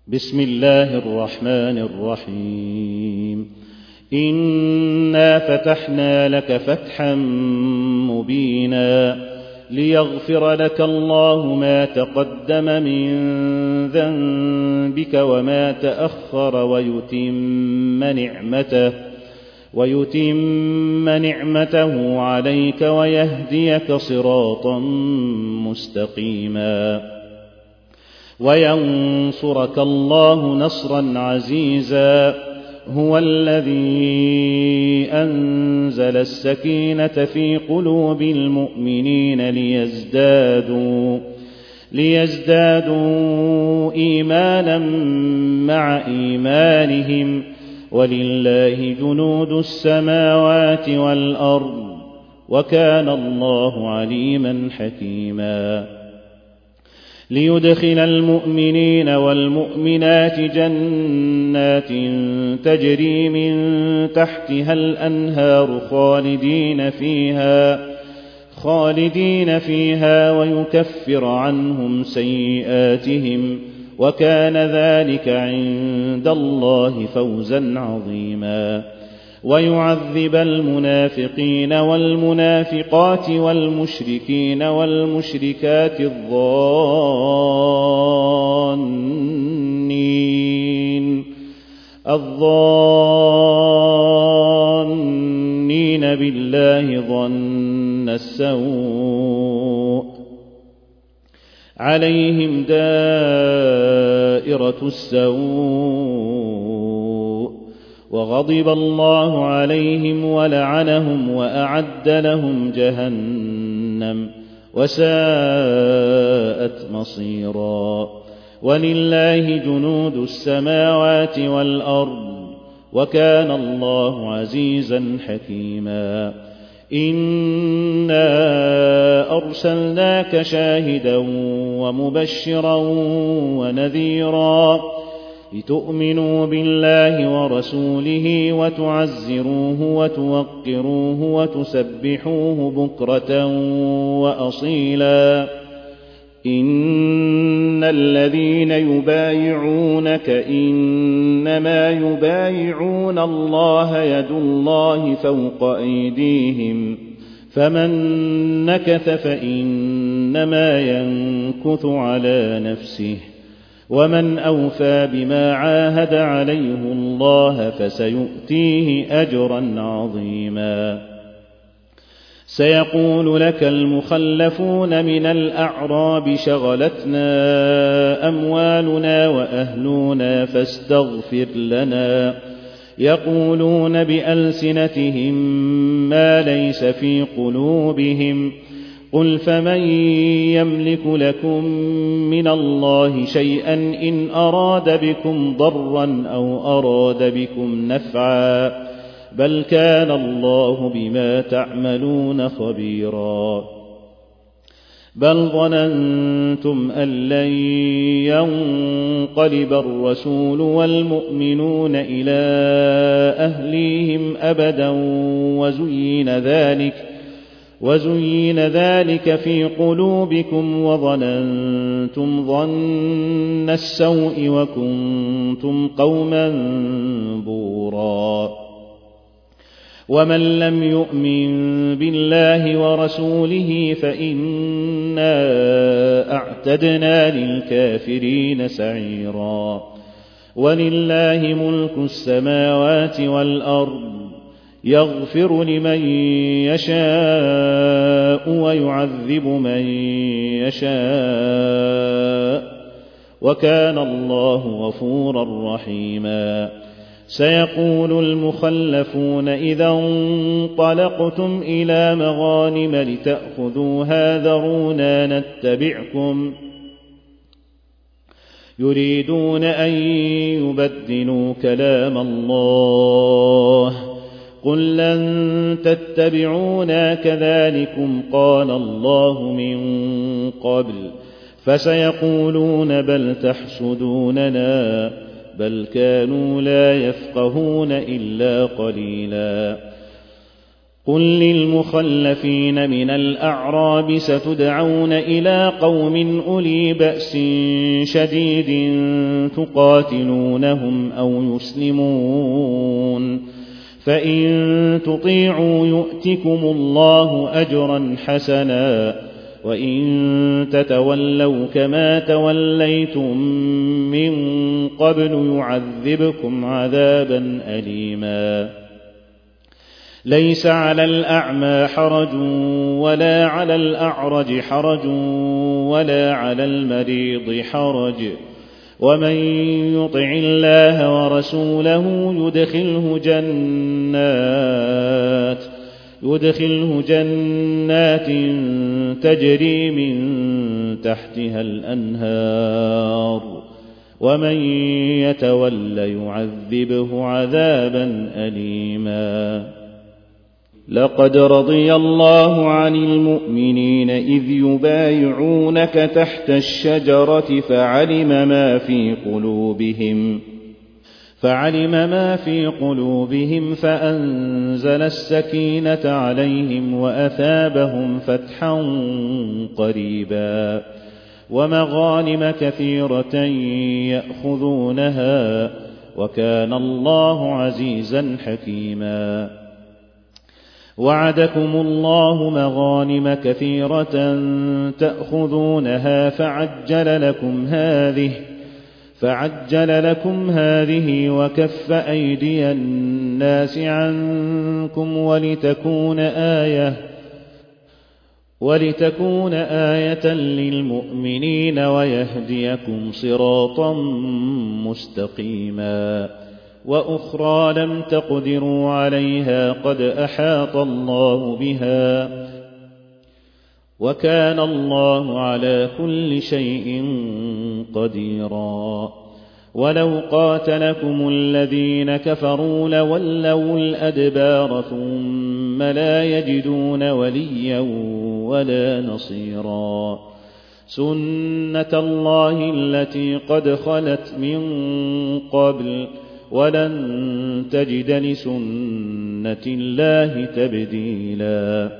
بسم الله الرحمن الرحيم. إنا فتحنا لك فتحا مبينا ليغفر لك الله ما تقدم من ذنبك وما تأخر ويتم نعمته عليك ويهديك صراطا مستقيما وينصرك الله نصرا عزيزا. هو الذي أنزل السكينة في قلوب المؤمنين ليزدادوا إيمانا مع إيمانهم ولله جنود السماوات والأرض وكان الله عليما حكيما. ليدخل المؤمنين والمؤمنات جنات تجري من تحتها الأنهار خالدين فيها ويكفر عنهم سيئاتهم وكان ذلك عند الله فوزا عظيما. ويعذب المنافقين والمنافقات والمشركين والمشركات الظانين بالله ظن السوء عليهم دائرة السوء وغضب الله عليهم ولعنهم وأعد لهم جهنم وساءت مصيرا. ولله جنود السماوات والأرض وكان الله عزيزا حكيما. إنا أرسلناك شاهدا ومبشرا ونذيرا لتؤمنوا بالله ورسوله وتعزروه وتوقروه وتسبحوه بكرة وأصيلا. إن الذين يبايعونك إنما يبايعون الله يد الله فوق أيديهم فمن نكث فإنما ينكث على نفسه ومن أوفى بما عاهد عليه الله فسيؤتيه أجرا عظيما. سيقول لك المخلفون من الأعراب شغلتنا أموالنا وأهلنا فاستغفر لنا يقولون بألسنتهم ما ليس في قلوبهم قل فمن يملك لكم من الله شيئا إن أراد بكم ضرا أو أراد بكم نفعا بل كان الله بما تعملون خبيرا. بل ظننتم أن لن ينقلب الرسول والمؤمنون إلى أهليهم أبدا وزين ذلك في قلوبكم وظننتم ظن السوء وكنتم قوما بورا. ومن لم يؤمن بالله ورسوله فإنا أعتدنا للكافرين سعيرا. ولله ملك السماوات والأرض يغفر لمن يشاء ويعذب من يشاء وكان الله غفورا رحيما. سيقول المخلفون إذا انطلقتم إلى مغانم لتأخذوها ذرونا نتبعكم يريدون أن يبدلوا كلام الله قل لن تتبعونا كذلكم قال الله من قبل فسيقولون بل تحسدوننا بل كانوا لا يفقهون إلا قليلا. قل للمخلفين من الأعراب ستدعون إلى قوم أولي بأس شديد تقاتلونهم أو يسلمون، فإن تطيعوا يؤتكم الله أجرا حسنا، وإن تتولوا كما توليتم من قبل يعذبكم عذابا أليما. ليس على الأعمى حرج ولا على الأعرج حرج ولا على المريض حرج، ومن يطع الله ورسوله يدخله جنات تجري من تحتها الأنهار، ومن يتول يعذبه عذابا أليما. لقد رضي الله عن المؤمنين إذ يبايعونك تحت الشجرة فعلم ما في قلوبهم فأنزل السكينة عليهم وأثابهم فتحا قريبا ومغانم كثيرة يأخذونها، وكان الله عزيزا حكيما. وعدكم الله مغانم كثيرة تأخذونها فعجل لكم هذه وكف أيدي الناس عنكم ولتكون آية للمؤمنين ويهديكم صراطا مستقيما. وأخرى لم تقدروا عليها قد أحاط الله بها، وكان الله على كل شيء قديرا. ولو قاتلكم الذين كفروا لولوا الأدبار ثم لا يجدون وليا ولا نصيرا. سنة الله التي قد خلت من قبل ولن تجد لسنة الله تبديلا.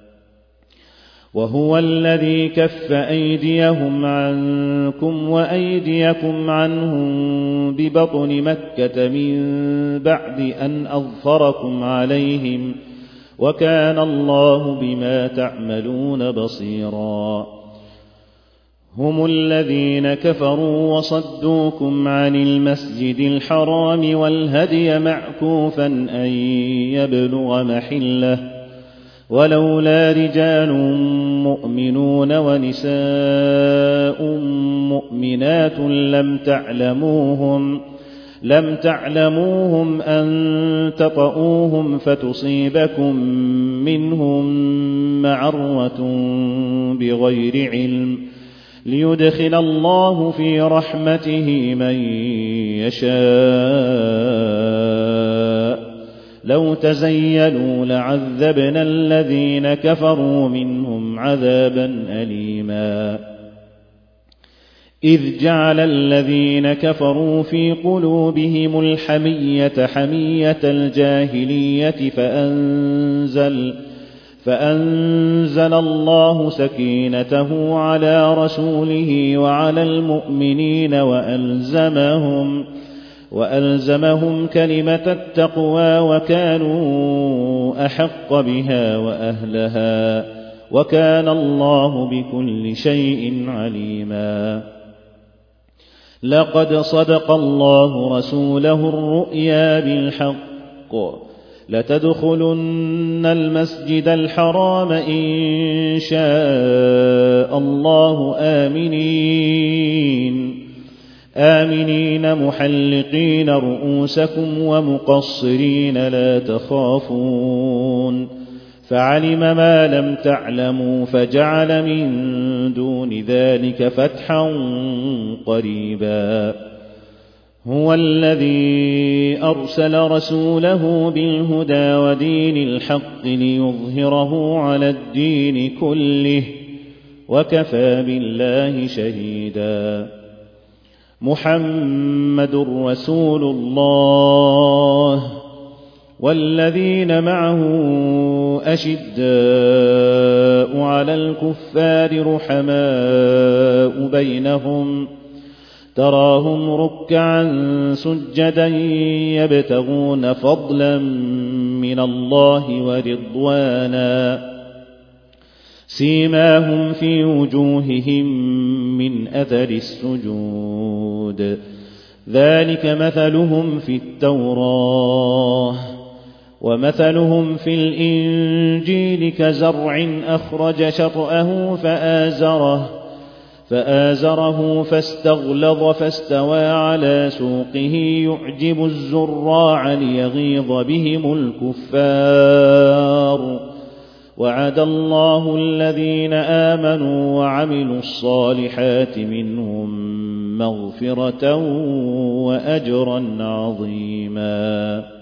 وهو الذي كف أيديهم عنكم وأيديكم عنهم ببطن مكة من بعد أن أظفركم عليهم، وكان الله بما تعملون بصيرا. هم الذين كفروا وصدوكم عن المسجد الحرام والهدي معكوفا أن يبلغ محله، ولولا رجال مؤمنون ونساء مؤمنات لم تعلموهم أن تطؤوهم فتصيبكم منهم معرة بغير علم، ليدخل الله في رحمته من يشاء. لو تزيلوا لعذبنا الذين كفروا منهم عذابا أليما. إذ جعل الذين كفروا في قلوبهم الحمية حمية الجاهلية فأنزل الله سكينته على رسوله وعلى المؤمنين وألزمهم كلمة التقوى وكانوا أحق بها وأهلها، وكان الله بكل شيء عليما. لقد صدق الله رسوله الرؤيا بالحق لتدخلن المسجد الحرام إن شاء الله آمنين محلقين رؤوسكم ومقصرين لا تخافون، فعلم ما لم تعلموا فجعل من دون ذلك فتحا قريبا. هو الذي أرسل رسوله بالهدى ودين الحق ليظهره على الدين كله، وكفى بالله شهيدا. محمد رسول الله والذين معه أشداء على الكفار رحماء بينهم تراهم ركعا سجدا يبتغون فضلا من الله ورضوانا سيماهم في وجوههم من أثر السجود ذلك مثلهم في التوراة ومثلهم في الإنجيل كزرع أخرج شطأه فآزره فاستغلظ فاستوى على سوقه يعجب الزراع ليغيظ بهم الكفار وعد الله الذين آمنوا وعملوا الصالحات منهم مغفرة وأجرا عظيما.